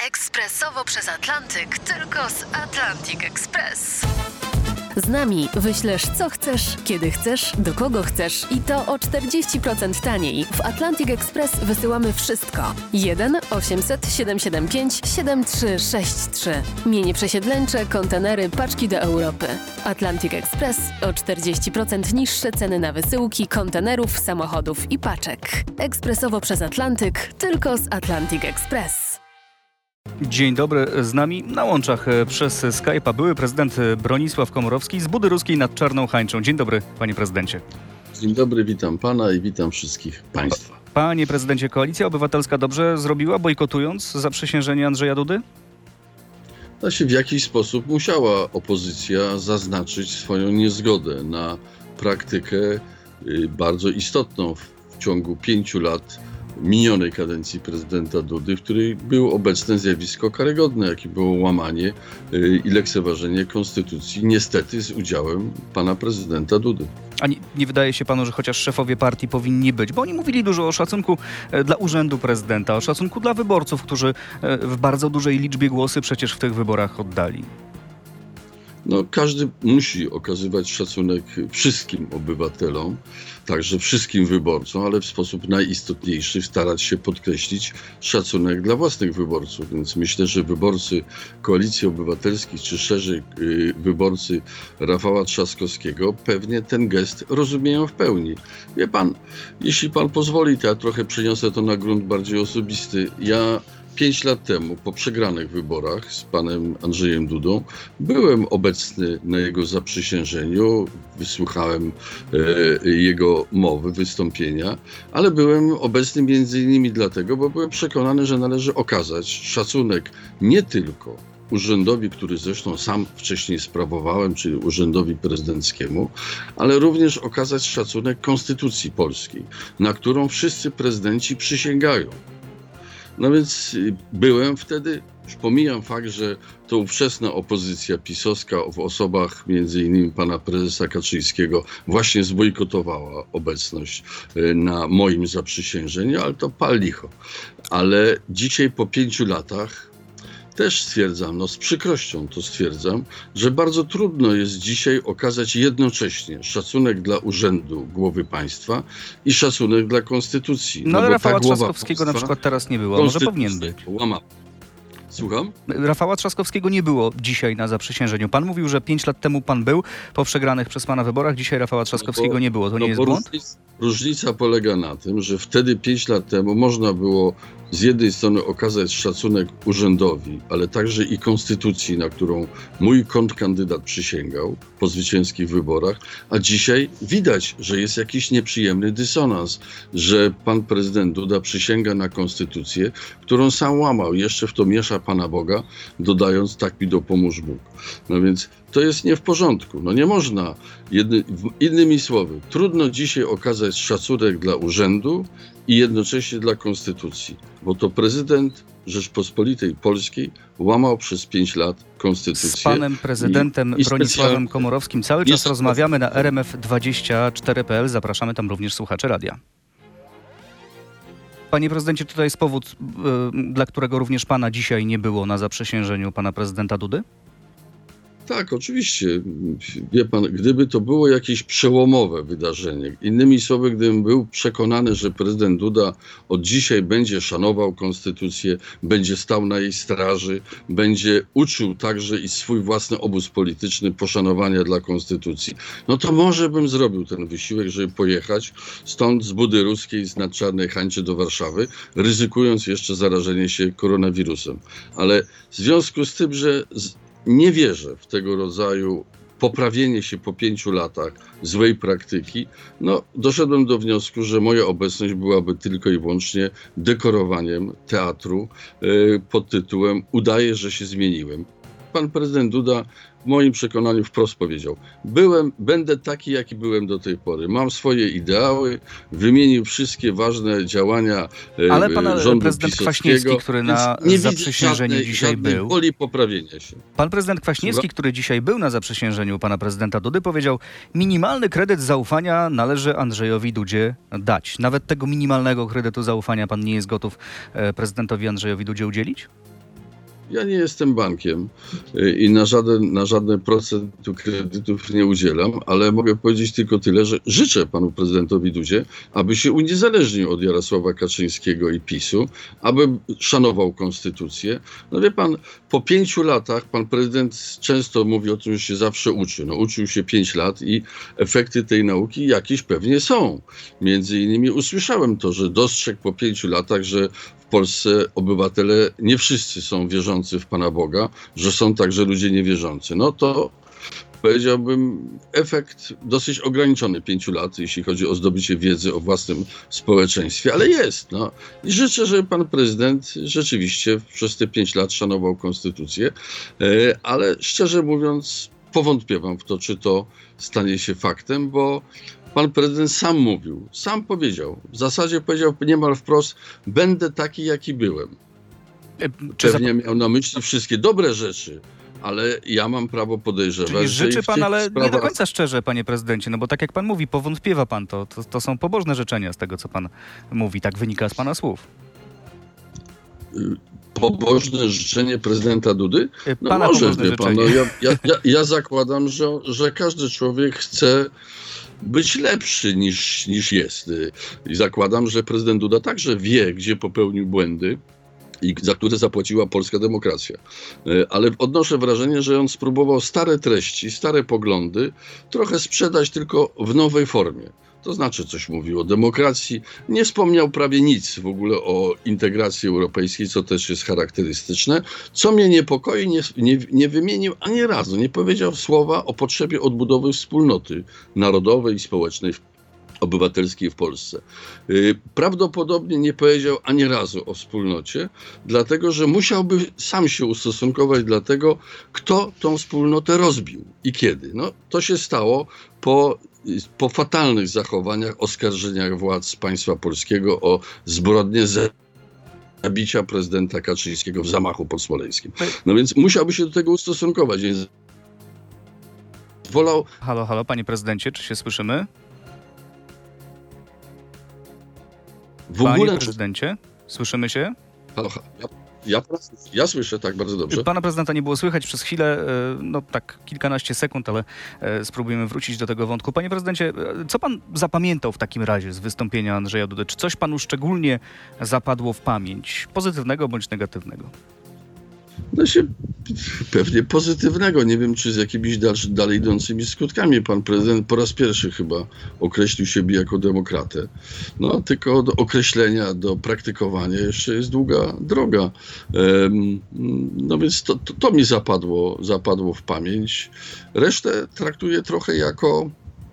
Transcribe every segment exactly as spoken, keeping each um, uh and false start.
Ekspresowo przez Atlantyk, tylko z Atlantic Express. Z nami wyślesz co chcesz, kiedy chcesz, do kogo chcesz i to o czterdzieści procent taniej. W Atlantic Express wysyłamy wszystko. jeden osiemset siedemset siedemdziesiąt pięć siedemdziesiąt trzy sześćdziesiąt trzy. Mienie przesiedleńcze, kontenery, paczki do Europy. Atlantic Express o czterdzieści procent niższe ceny na wysyłki, kontenerów, samochodów i paczek. Ekspresowo przez Atlantyk, tylko z Atlantic Express. Dzień dobry, z nami na łączach przez Skype'a były prezydent Bronisław Komorowski z Budy Ruskiej nad Czarną Hańczą. Dzień dobry, panie prezydencie. Dzień dobry, witam pana i witam wszystkich państwa. Panie prezydencie, Koalicja Obywatelska dobrze zrobiła, bojkotując zaprzysiężenie Andrzeja Dudy? To się w jakiś sposób musiała opozycja zaznaczyć swoją niezgodę na praktykę bardzo istotną w ciągu pięciu lat minionej kadencji prezydenta Dudy, w której było obecne zjawisko karygodne, jakim było łamanie i lekceważenie konstytucji, niestety z udziałem pana prezydenta Dudy. A nie, nie wydaje się panu, że chociaż szefowie partii powinni być, bo oni mówili dużo o szacunku dla urzędu prezydenta, o szacunku dla wyborców, którzy w bardzo dużej liczbie głosy przecież w tych wyborach oddali. No, każdy musi okazywać szacunek wszystkim obywatelom, także wszystkim wyborcom, ale w sposób najistotniejszy starać się podkreślić szacunek dla własnych wyborców. Więc myślę, że wyborcy Koalicji Obywatelskiej, czy szerzej yy, wyborcy Rafała Trzaskowskiego pewnie ten gest rozumieją w pełni. Wie pan, jeśli pan pozwoli, to ja trochę przeniosę to na grunt bardziej osobisty. Ja Pięć lat temu, po przegranych wyborach z panem Andrzejem Dudą, byłem obecny na jego zaprzysiężeniu, wysłuchałem e, jego mowy, wystąpienia, ale byłem obecny między innymi dlatego, bo byłem przekonany, że należy okazać szacunek nie tylko urzędowi, który zresztą sam wcześniej sprawowałem, czyli urzędowi prezydenckiemu, ale również okazać szacunek Konstytucji Polskiej, na którą wszyscy prezydenci przysięgają. No więc byłem wtedy, już pomijam fakt, że to ówczesna opozycja pisowska w osobach między innymi pana prezesa Kaczyńskiego właśnie zbojkotowała obecność na moim zaprzysiężeniu, ale to pal licho. Ale dzisiaj po pięciu latach też stwierdzam, no z przykrością to stwierdzam, że bardzo trudno jest dzisiaj okazać jednocześnie szacunek dla urzędu głowy państwa i szacunek dla konstytucji. No, no ale bo Rafała ta głowa Trzaskowskiego na przykład teraz nie było, może powinien być. Łama. Słucham? Rafała Trzaskowskiego nie było dzisiaj na zaprzysiężeniu. Pan mówił, że pięć lat temu pan był po przegranych przez pana wyborach, dzisiaj Rafała Trzaskowskiego no bo, nie było. To no nie jest błąd? Różnica, różnica polega na tym, że wtedy pięć lat temu można było z jednej strony okazać szacunek urzędowi, ale także i konstytucji, na którą mój kontrkandydat przysięgał po zwycięskich wyborach, a dzisiaj widać, że jest jakiś nieprzyjemny dysonans, że pan prezydent Duda przysięga na konstytucję, którą sam łamał. Jeszcze w to miesza Pana Boga, dodając tak mi dopomóż Bóg. No więc to jest nie w porządku. No nie można, jedny, innymi słowy, trudno dzisiaj okazać szacunek dla urzędu i jednocześnie dla konstytucji, bo to prezydent Rzeczpospolitej Polskiej łamał przez pięć lat konstytucję. Z panem prezydentem i, Bronisławem Komorowskim cały czas jest, rozmawiamy na R M F dwadzieścia cztery kropka p l. Zapraszamy tam również słuchaczy radia. Panie prezydencie, tutaj jest powód, yy, dla którego również pana dzisiaj nie było na zaprzysiężeniu pana prezydenta Dudy? Tak, oczywiście. Wie pan, gdyby to było jakieś przełomowe wydarzenie, innymi słowy, gdybym był przekonany, że prezydent Duda od dzisiaj będzie szanował konstytucję, będzie stał na jej straży, będzie uczył także i swój własny obóz polityczny poszanowania dla konstytucji, no to może bym zrobił ten wysiłek, żeby pojechać stąd z Budy Ruskiej, z Nadczarnej Hańczy do Warszawy, ryzykując jeszcze zarażenie się koronawirusem. Ale w związku z tym, że z nie wierzę w tego rodzaju poprawienie się po pięciu latach złej praktyki, no doszedłem do wniosku, że moja obecność byłaby tylko i wyłącznie dekorowaniem teatru yy, pod tytułem "Udaję, że się zmieniłem". Pan prezydent Duda w moim przekonaniu wprost powiedział: byłem, będę taki, jaki byłem do tej pory. Mam swoje ideały, wymienił wszystkie ważne działania e, Ale pan rządu prezydent pisowskiego, Kwaśniewski, który na nie zaprzysiężeniu żadnej, dzisiaj żadnej był. woli poprawienia się. Pan prezydent Kwaśniewski, który dzisiaj był na zaprzysiężeniu pana prezydenta Dudy, powiedział: minimalny kredyt zaufania należy Andrzejowi Dudzie dać. Nawet tego minimalnego kredytu zaufania pan nie jest gotów prezydentowi Andrzejowi Dudzie udzielić? Ja nie jestem bankiem i na żaden, na żadne procent kredytów nie udzielam, ale mogę powiedzieć tylko tyle, że życzę panu prezydentowi Dudzie, aby się uniezależnił od Jarosława Kaczyńskiego i PiSu, aby szanował konstytucję. No wie pan, po pięciu latach pan prezydent często mówi o tym, że się zawsze uczy. No, uczył się pięć lat i efekty tej nauki jakieś pewnie są. Między innymi usłyszałem to, że dostrzegł po pięciu latach, że w Polsce obywatele nie wszyscy są wierzący w Pana Boga, że są także ludzie niewierzący. No to powiedziałbym efekt dosyć ograniczony pięciu lat, jeśli chodzi o zdobycie wiedzy o własnym społeczeństwie, ale jest. No. I życzę, żeby pan prezydent rzeczywiście przez te pięć lat szanował konstytucję, ale szczerze mówiąc powątpiewam w to, czy to stanie się faktem, bo pan prezydent sam mówił, sam powiedział, w zasadzie powiedział niemal wprost, będę taki, jaki byłem. Czy Pewnie miał na myśli wszystkie dobre rzeczy, ale ja mam prawo podejrzewać, Czyli że życzy i w pan, tych ale sprawach... nie do końca szczerze, panie prezydencie, no bo tak jak pan mówi, powątpiewa pan to, to, to są pobożne życzenia z tego, co pan mówi, tak wynika z pana słów. Pobożne życzenie prezydenta Dudy? No Pana może, pobożne wie pan, no życzenie. ja, ja, ja, ja zakładam, że, że każdy człowiek chce być lepszy niż, niż jest. I zakładam, że prezydent Duda także wie, gdzie popełnił błędy i za które zapłaciła polska demokracja. Ale odnoszę wrażenie, że on spróbował stare treści, stare poglądy trochę sprzedać tylko w nowej formie. To znaczy coś mówił o demokracji, nie wspomniał prawie nic w ogóle o integracji europejskiej, co też jest charakterystyczne. Co mnie niepokoi, nie, nie, nie wymienił ani razu, nie powiedział słowa o potrzebie odbudowy wspólnoty narodowej i społecznej, obywatelskiej w Polsce. Prawdopodobnie nie powiedział ani razu o wspólnocie, dlatego że musiałby sam się ustosunkować do tego, kto tą wspólnotę rozbił i kiedy. No, to się stało po po fatalnych zachowaniach, oskarżeniach władz państwa polskiego o zbrodnię zabicia prezydenta Kaczyńskiego w zamachu pod Smoleńskim. No więc musiałby się do tego ustosunkować. Więc wolał... Halo, halo, panie prezydencie, czy się słyszymy? W Panie ogóle... prezydencie, słyszymy się? Halo, halo. Ja, ja, ja słyszę, tak, bardzo dobrze. Pana prezydenta nie było słychać przez chwilę, no tak kilkanaście sekund, ale spróbujemy wrócić do tego wątku. Panie prezydencie, co pan zapamiętał w takim razie z wystąpienia Andrzeja Dudy? Czy coś panu szczególnie zapadło w pamięć, pozytywnego bądź negatywnego? No się pewnie pozytywnego. Nie wiem, czy z jakimiś dalszy, dalej idącymi skutkami. Pan prezydent po raz pierwszy chyba określił siebie jako demokratę. No, tylko do określenia, do praktykowania jeszcze jest długa droga. Um, no więc to, to, to mi zapadło, zapadło w pamięć. Resztę traktuję trochę jako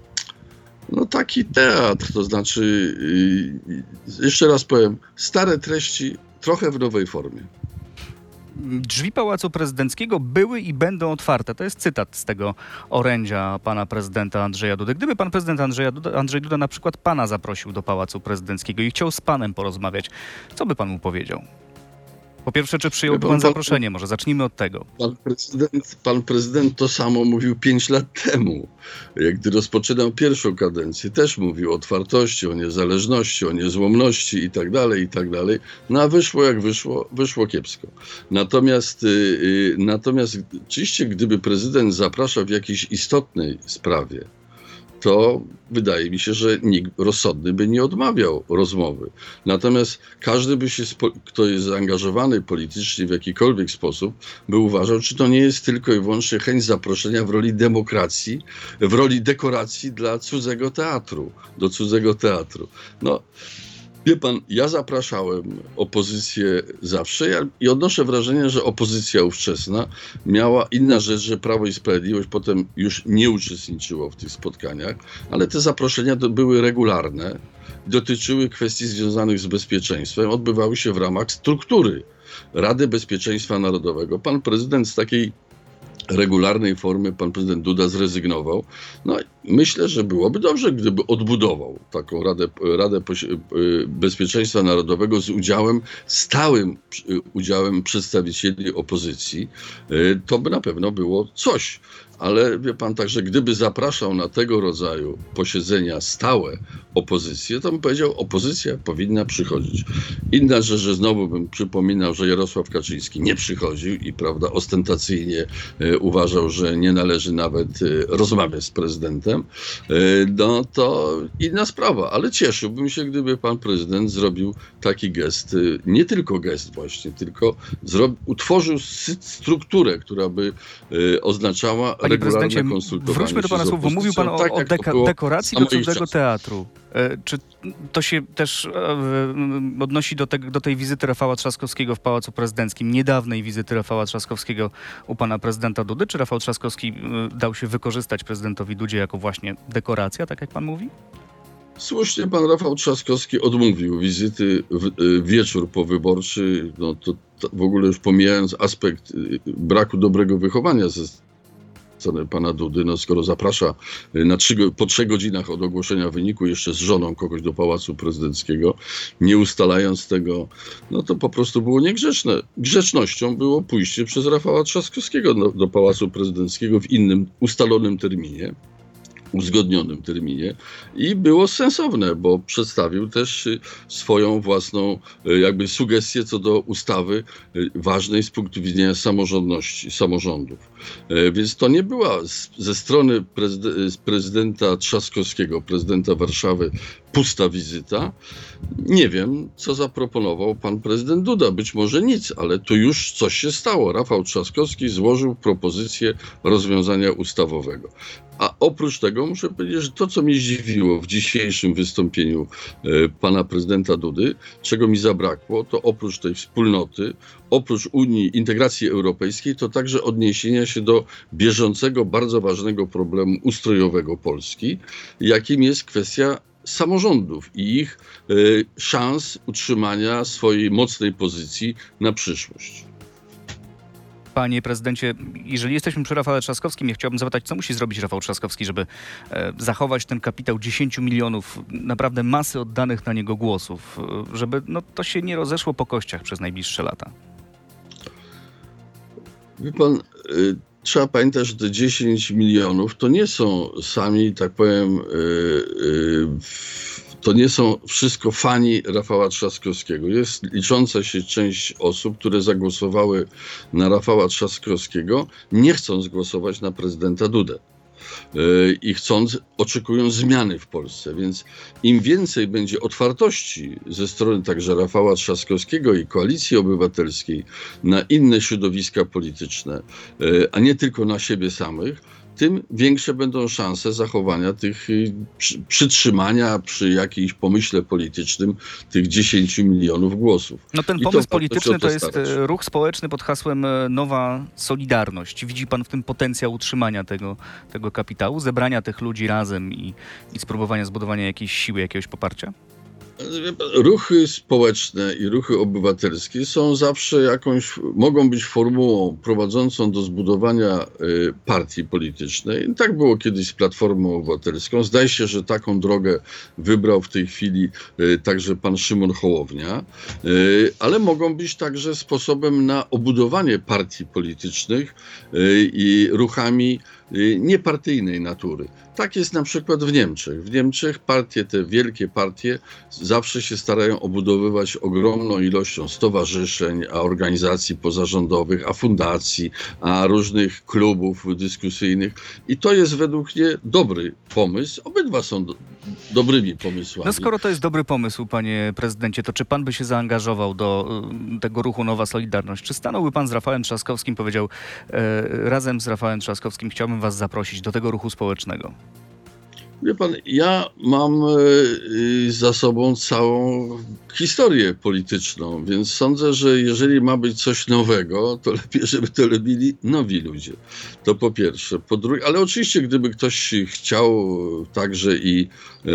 no taki teatr, to znaczy yy, jeszcze raz powiem, stare treści trochę w nowej formie. Drzwi Pałacu Prezydenckiego były i będą otwarte. To jest cytat z tego orędzia pana prezydenta Andrzeja Dudy. Gdyby pan prezydent Andrzeja Duda, Andrzej Duda na przykład pana zaprosił do Pałacu Prezydenckiego i chciał z panem porozmawiać, co by pan mu powiedział? Po pierwsze, czy przyjąłby pan zaproszenie? Może zacznijmy od tego. Pan prezydent, pan prezydent to samo mówił pięć lat temu. Gdy rozpoczynał pierwszą kadencję, też mówił o otwartości, o niezależności, o niezłomności i tak dalej, i tak dalej. No a wyszło jak wyszło, wyszło kiepsko. Natomiast, yy, natomiast oczywiście, gdyby prezydent zapraszał w jakiejś istotnej sprawie, to wydaje mi się, że nikt rozsądny by nie odmawiał rozmowy. Natomiast każdy by się, kto jest zaangażowany politycznie w jakikolwiek sposób, by uważał, czy to nie jest tylko i wyłącznie chęć zaproszenia w roli demokracji, w roli dekoracji dla cudzego teatru, do cudzego teatru. No, wie pan, ja zapraszałem opozycję zawsze ja, i odnoszę wrażenie, że opozycja ówczesna miała inna rzecz, że Prawo i Sprawiedliwość potem już nie uczestniczyło w tych spotkaniach, ale te zaproszenia były regularne, dotyczyły kwestii związanych z bezpieczeństwem, odbywały się w ramach struktury Rady Bezpieczeństwa Narodowego. Pan prezydent z takiej regularnej formy, pan prezydent Duda zrezygnował. No myślę, że byłoby dobrze, gdyby odbudował taką Radę, Radę Bezpieczeństwa Narodowego z udziałem, stałym udziałem przedstawicieli opozycji. To by na pewno było coś. ale wie pan, także gdyby zapraszał na tego rodzaju posiedzenia stałe opozycję, to bym powiedział, opozycja powinna przychodzić. Inna rzecz, że znowu bym przypominał, że Jarosław Kaczyński nie przychodził i prawda, ostentacyjnie e, uważał, że nie należy nawet e, rozmawiać z prezydentem, e, no to inna sprawa, ale cieszyłbym się, gdyby pan prezydent zrobił taki gest, e, nie tylko gest właśnie, tylko zrob, utworzył sy- strukturę, która by e, oznaczała Panie regularne prezydencie, konsultowanie wróćmy do się pana z słów, bo mówił pan o, tak, o jak to deka- było dekoracji za do moich cudzego czasów. teatru. E, Czy to się też e, e, odnosi do, te, do tej wizyty Rafała Trzaskowskiego w Pałacu Prezydenckim, niedawnej wizyty Rafała Trzaskowskiego u pana prezydenta Dudy? Czy Rafał Trzaskowski e, dał się wykorzystać prezydentowi Dudzie jako właśnie dekoracja, tak jak pan mówi? Słusznie pan Rafał Trzaskowski odmówił wizyty w y, wieczór powyborczy, no to, to w ogóle już pomijając aspekt y, braku dobrego wychowania ze strony pana Dudy, no skoro zaprasza y, na trzy, go- po trzech godzinach od ogłoszenia wyniku jeszcze z żoną kogoś do Pałacu Prezydenckiego, nie ustalając tego, no to po prostu było niegrzeczne. Grzecznością było pójście przez Rafała Trzaskowskiego do, do Pałacu Prezydenckiego w innym ustalonym terminie, uzgodnionym terminie i było sensowne, bo przedstawił też y, swoją własną y, jakby sugestię co do ustawy y, ważnej z punktu widzenia samorządności, samorządów. E, Więc to nie była z, ze strony prezyde- z prezydenta Trzaskowskiego, prezydenta Warszawy, pusta wizyta. Nie wiem, co zaproponował pan prezydent Duda. Być może nic, ale tu już coś się stało. Rafał Trzaskowski złożył propozycję rozwiązania ustawowego. A oprócz tego muszę powiedzieć, że to, co mnie zdziwiło w dzisiejszym wystąpieniu e, pana prezydenta Dudy, czego mi zabrakło, to oprócz tej wspólnoty, oprócz Unii, integracji europejskiej, to także odniesienia się do bieżącego, bardzo ważnego problemu ustrojowego Polski, jakim jest kwestia samorządów i ich e, szans utrzymania swojej mocnej pozycji na przyszłość. Panie prezydencie, jeżeli jesteśmy przy Rafale Trzaskowskim, ja chciałbym zapytać, co musi zrobić Rafał Trzaskowski, żeby e, zachować ten kapitał dziesięć milionów, naprawdę masy oddanych na niego głosów, e, żeby no, to się nie rozeszło po kościach przez najbliższe lata. Wie pan, y, trzeba pamiętać, że te dziesięć milionów to nie są sami, tak powiem, y, y, to nie są wszystko fani Rafała Trzaskowskiego. Jest licząca się część osób, które zagłosowały na Rafała Trzaskowskiego, nie chcąc głosować na prezydenta Dudę. Y, I chcąc, oczekują zmiany w Polsce, więc im więcej będzie otwartości ze strony także Rafała Trzaskowskiego i Koalicji Obywatelskiej na inne środowiska polityczne, y, a nie tylko na siebie samych, tym większe będą szanse zachowania tych, y, przy, przytrzymania przy jakimś pomyśle politycznym tych dziesięć milionów głosów. No ten I to pomysł warto się polityczny o to to jest starać. e, ruch społeczny pod hasłem e, Nowa Solidarność. Widzi pan w tym potencjał utrzymania tego, tego kapitału, zebrania tych ludzi razem i, i spróbowania zbudowania jakiejś siły, jakiegoś poparcia? Wie pan, ruchy społeczne i ruchy obywatelskie są zawsze jakąś, mogą być formułą prowadzącą do zbudowania y, partii politycznej. Tak było kiedyś z Platformą Obywatelską. Zdaje się, że taką drogę wybrał w tej chwili y, także pan Szymon Hołownia, y, ale mogą być także sposobem na obudowanie partii politycznych y, i ruchami y, niepartyjnej natury. Tak jest na przykład w Niemczech. W Niemczech partie, te wielkie partie zawsze się starają obudowywać ogromną ilością stowarzyszeń, a organizacji pozarządowych, a fundacji, a różnych klubów dyskusyjnych. I to jest według mnie dobry pomysł. Obydwa są do, dobrymi pomysłami. No skoro to jest dobry pomysł, panie prezydencie, to czy pan by się zaangażował do y, tego ruchu Nowa Solidarność? Czy stanąłby pan z Rafałem Trzaskowskim, powiedział, e, razem z Rafałem Trzaskowskim chciałbym was zaprosić do tego ruchu społecznego? Wie pan, ja mam y, za sobą całą historię polityczną, więc sądzę, że jeżeli ma być coś nowego, to lepiej, żeby to robili nowi ludzie. To po pierwsze. Po drugie, ale oczywiście, gdyby ktoś chciał także i y,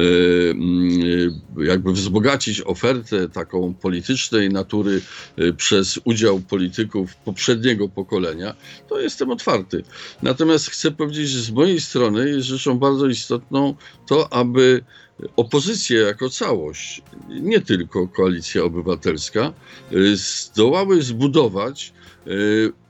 y, jakby wzbogacić ofertę taką politycznej natury y, przez udział polityków poprzedniego pokolenia, to jestem otwarty. Natomiast chcę powiedzieć, że z mojej strony jest rzeczą bardzo istotną to, aby opozycja jako całość, nie tylko Koalicja Obywatelska, zdołały zbudować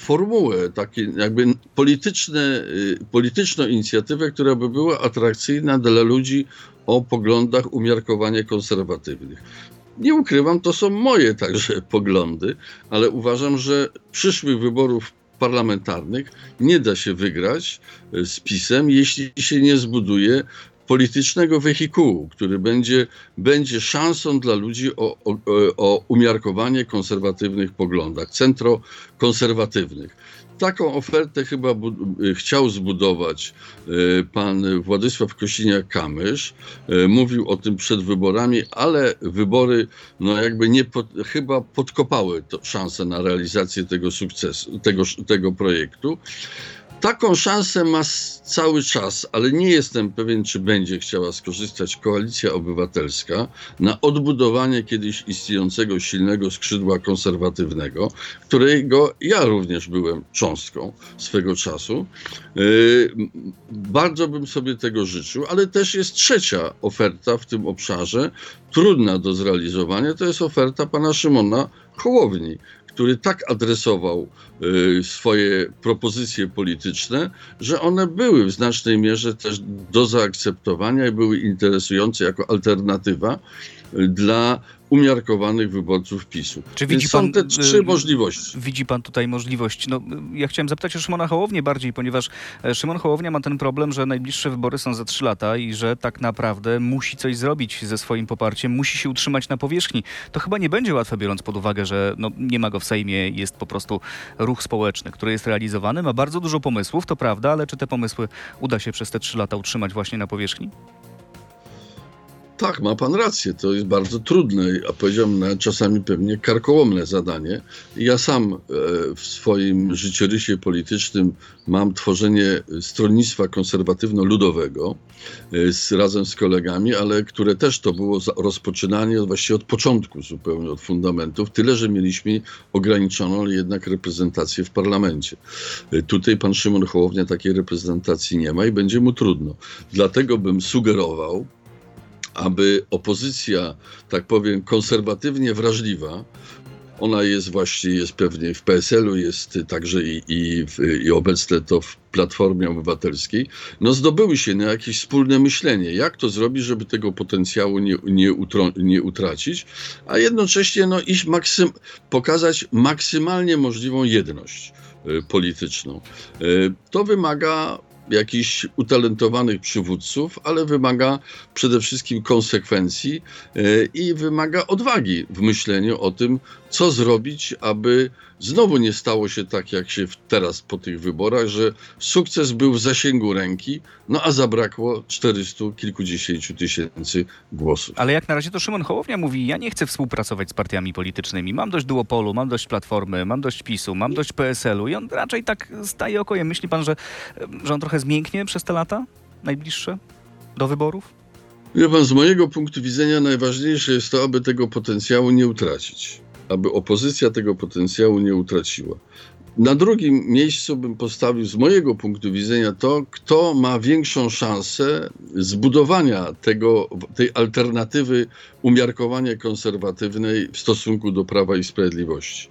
formułę, takie jakby polityczne, y, polityczną inicjatywę, która by była atrakcyjna dla ludzi o poglądach umiarkowanie konserwatywnych. Nie ukrywam, to są moje także poglądy, ale uważam, że przyszłych wyborów parlamentarnych nie da się wygrać z PiS-em, jeśli się nie zbuduje politycznego wehikułu, który będzie, będzie szansą dla ludzi o, o, o umiarkowanie konserwatywnych poglądach, centrokonserwatywnych. Taką ofertę chyba bu- chciał zbudować y, pan Władysław Kosiniak-Kamysz. Y, mówił o tym przed wyborami, ale wybory no jakby nie pod, chyba podkopały to szansę na realizację tego sukcesu, tego, tego projektu. Taką szansę ma cały czas, ale nie jestem pewien, czy będzie chciała skorzystać Koalicja Obywatelska na odbudowanie kiedyś istniejącego silnego skrzydła konserwatywnego, którego ja również byłem cząstką swego czasu. Yy, bardzo bym sobie tego życzył, ale też jest trzecia oferta w tym obszarze, trudna do zrealizowania, to jest oferta pana Szymona Hołowni, który tak adresował y, swoje propozycje polityczne, że one były w znacznej mierze też do zaakceptowania i były interesujące jako alternatywa y, dla umiarkowanych wyborców PiS-u. Czy Więc widzi są pan, te trzy y, możliwości. Widzi pan tutaj możliwość? No, ja chciałem zapytać o Szymona Hołownię bardziej, ponieważ e, Szymon Hołownia ma ten problem, że najbliższe wybory są za trzy lata i że tak naprawdę musi coś zrobić ze swoim poparciem, musi się utrzymać na powierzchni. To chyba nie będzie łatwe, biorąc pod uwagę, że no, nie ma go w Sejmie, jest po prostu ruch społeczny, który jest realizowany, ma bardzo dużo pomysłów, to prawda, ale czy te pomysły uda się przez te trzy lata utrzymać właśnie na powierzchni? Tak, ma pan rację. To jest bardzo trudne, a powiedziałbym nawet czasami pewnie karkołomne zadanie. Ja sam e, w swoim życiorysie politycznym mam tworzenie stronnictwa konserwatywno-ludowego e, z, razem z kolegami, ale które też to było za, rozpoczynanie właściwie od początku, zupełnie od fundamentów. Tyle, że mieliśmy ograniczoną, ale jednak reprezentację w parlamencie. E, tutaj pan Szymon Hołownia takiej reprezentacji nie ma i będzie mu trudno. Dlatego bym sugerował, aby opozycja, tak powiem, konserwatywnie wrażliwa, ona jest właśnie, jest pewnie w P S L-u, jest także i, i, w, i obecnie to w Platformie Obywatelskiej, no zdobyły się na jakieś wspólne myślenie, jak to zrobić, żeby tego potencjału nie, nie, utro, nie utracić, a jednocześnie no, iść maksym, pokazać maksymalnie możliwą jedność y, polityczną. Y, to wymaga jakichś utalentowanych przywódców, ale wymaga przede wszystkim konsekwencji yy, i wymaga odwagi w myśleniu o tym, co zrobić, aby znowu nie stało się tak, jak się teraz po tych wyborach, że sukces był w zasięgu ręki, no a zabrakło czterystu kilkudziesięciu tysięcy głosów. Ale jak na razie to Szymon Hołownia mówi, ja nie chcę współpracować z partiami politycznymi. Mam dość duopolu, mam dość Platformy, mam dość PiS-u, mam dość P S L-u i on raczej tak staje okojem. Myśli pan, że, że on trochę zmięknie przez te lata najbliższe do wyborów? Wie pan, z mojego punktu widzenia najważniejsze jest to, aby tego potencjału nie utracić. Aby opozycja tego potencjału nie utraciła. Na drugim miejscu bym postawił z mojego punktu widzenia to, kto ma większą szansę zbudowania tego, tej alternatywy umiarkowanie konserwatywnej w stosunku do Prawa i Sprawiedliwości.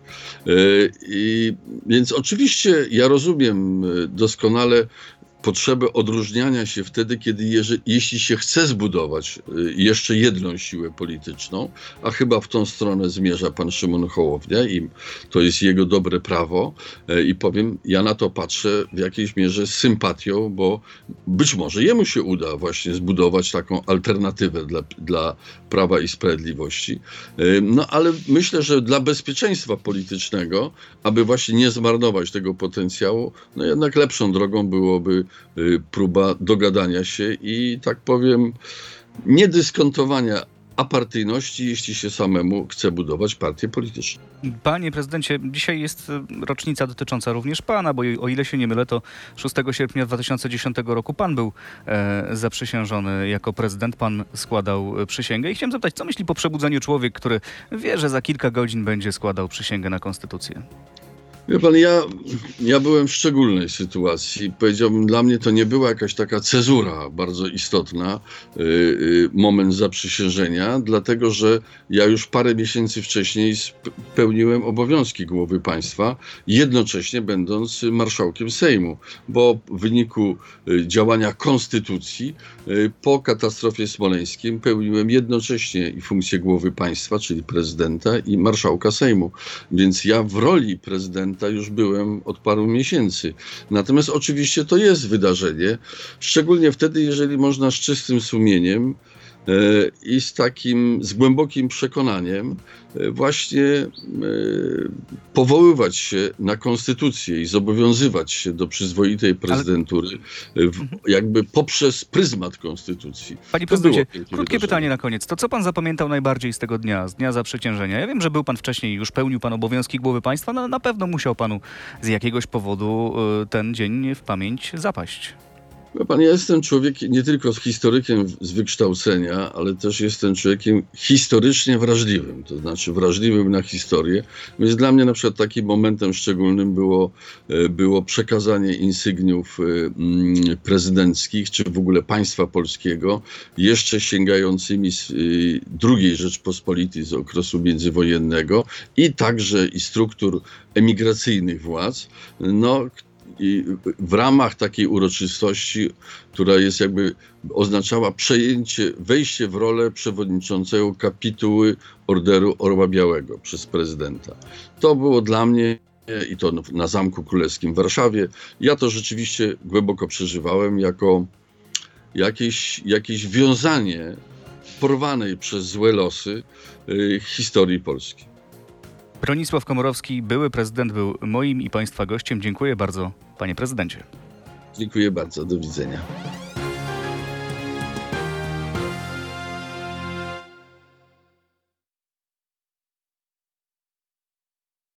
I, więc oczywiście ja rozumiem doskonale potrzebę odróżniania się wtedy, kiedy jeże, jeśli się chce zbudować jeszcze jedną siłę polityczną, a chyba w tą stronę zmierza pan Szymon Hołownia i to jest jego dobre prawo i powiem, ja na to patrzę w jakiejś mierze z sympatią, bo być może jemu się uda właśnie zbudować taką alternatywę dla, dla Prawa i Sprawiedliwości. No ale myślę, że dla bezpieczeństwa politycznego, aby właśnie nie zmarnować tego potencjału, no jednak lepszą drogą byłoby próba dogadania się i, tak powiem, niedyskontowania apartyjności, jeśli się samemu chce budować partię polityczną. Panie prezydencie, dzisiaj jest rocznica dotycząca również pana, bo o ile się nie mylę, to szóstego sierpnia dwa tysiące dziesiątego roku pan był e, zaprzysiężony jako prezydent, pan składał przysięgę i chciałem zapytać, co myśli po przebudzeniu człowiek, który wie, że za kilka godzin będzie składał przysięgę na konstytucję? Wie pan, ja, ja byłem w szczególnej sytuacji. Powiedziałbym, dla mnie to nie była jakaś taka cezura bardzo istotna, y, y, moment zaprzysiężenia, dlatego że ja już parę miesięcy wcześniej pełniłem obowiązki głowy państwa, jednocześnie będąc marszałkiem Sejmu, bo w wyniku y, działania konstytucji y, po katastrofie smoleńskiej pełniłem jednocześnie i funkcję głowy państwa, czyli prezydenta, i marszałka Sejmu. Więc ja w roli prezydenta już byłem od paru miesięcy. Natomiast oczywiście to jest wydarzenie, szczególnie wtedy, jeżeli można z czystym sumieniem e, i z takim, z głębokim przekonaniem e, właśnie e, powoływać się na konstytucję i zobowiązywać się do przyzwoitej prezydentury Ale... w, jakby poprzez pryzmat konstytucji. Panie prezydencie, krótkie wydarzenie. pytanie na koniec. To co pan zapamiętał najbardziej z tego dnia, z dnia zaprzysiężenia? Ja wiem, że był pan wcześniej, już pełnił pan obowiązki głowy państwa, no na pewno musiał panu z jakiegoś powodu ten dzień w pamięć zapaść. Pan, ja jestem człowiekiem, nie tylko historykiem z wykształcenia, ale też jestem człowiekiem historycznie wrażliwym, to znaczy wrażliwym na historię. Więc dla mnie na przykład takim momentem szczególnym było, było przekazanie insygniów prezydenckich, czy w ogóle państwa polskiego, jeszcze sięgającymi z drugiej Rzeczpospolitej, z okresu międzywojennego i także i struktur emigracyjnych władz, no, i w ramach takiej uroczystości, która jest jakby oznaczała przejęcie, wejście w rolę przewodniczącego kapituły Orderu Orła Białego przez prezydenta. To było dla mnie, i to na Zamku Królewskim w Warszawie, ja to rzeczywiście głęboko przeżywałem jako jakieś, jakieś wiązanie porwanej przez złe losy y, historii Polski. Bronisław Komorowski, były prezydent, był moim i państwa gościem. Dziękuję bardzo, panie prezydencie. Dziękuję bardzo. Do widzenia.